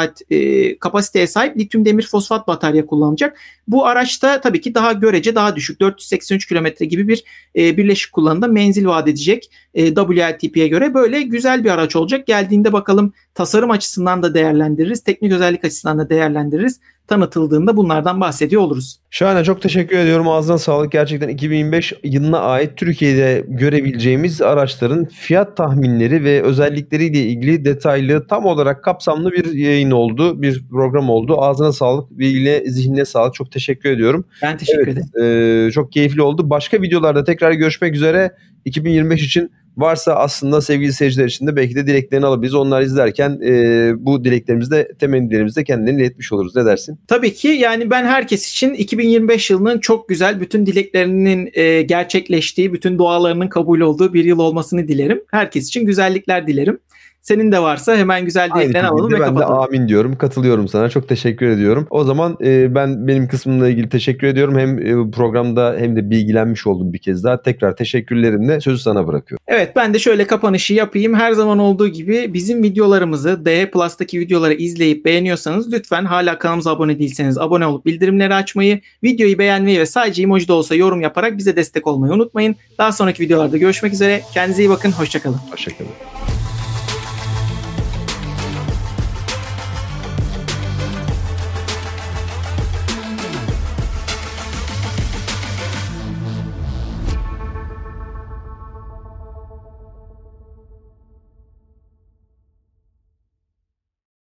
kWh kapasiteye sahip lityum demir fosfat batarya kullanacak. Bu araçta tabii ki görece daha düşük 483 km gibi bir birleşik kullanımda menzil vaat edecek WLTP'ye göre. Böyle güzel bir araç olacak. Geldiğinde bakalım tasarım açısından da değerlendiririz, teknik özellik açısından da değerlendiririz. Tanıtıldığında bunlardan bahsediyor oluruz. Şahane, çok teşekkür ediyorum. Ağzına sağlık. Gerçekten 2025 yılına ait Türkiye'de görebileceğimiz araçların fiyat tahminleri ve özellikleriyle ilgili detaylı, tam olarak kapsamlı bir yayın oldu, bir program oldu. Ağzına sağlık, bilgine, zihnine sağlık. Çok teşekkür ediyorum. Ben teşekkür ederim. Çok keyifli oldu. Başka videolarda tekrar görüşmek üzere. 2025 için varsa aslında sevgili seyirciler için de belki de dileklerini alabiliriz. Onlar izlerken bu dileklerimizde, temennilerimizde kendilerini iletmiş oluruz. Ne dersin? Tabii ki yani ben herkes için 2025 yılının çok güzel, bütün dileklerinin gerçekleştiği, bütün dualarının kabul olduğu bir yıl olmasını dilerim. Herkes için güzellikler dilerim. Senin de varsa hemen güzel dileklerini alalım ve kapatalım. Ben de amin diyorum. Katılıyorum sana. Çok teşekkür ediyorum. O zaman benim kısmımla ilgili teşekkür ediyorum. Hem programda hem de bilgilenmiş oldum bir kez daha. Tekrar teşekkürlerimle sözü sana bırakıyorum. Evet, ben de şöyle kapanışı yapayım. Her zaman olduğu gibi bizim videolarımızı DH Plus'taki videoları izleyip beğeniyorsanız lütfen hala kanalımıza abone değilseniz abone olup bildirimleri açmayı, videoyu beğenmeyi ve sadece emoji de olsa yorum yaparak bize destek olmayı unutmayın. Daha sonraki videolarda görüşmek üzere. Kendinize iyi bakın. Hoşça kalın. Hoşça kalın.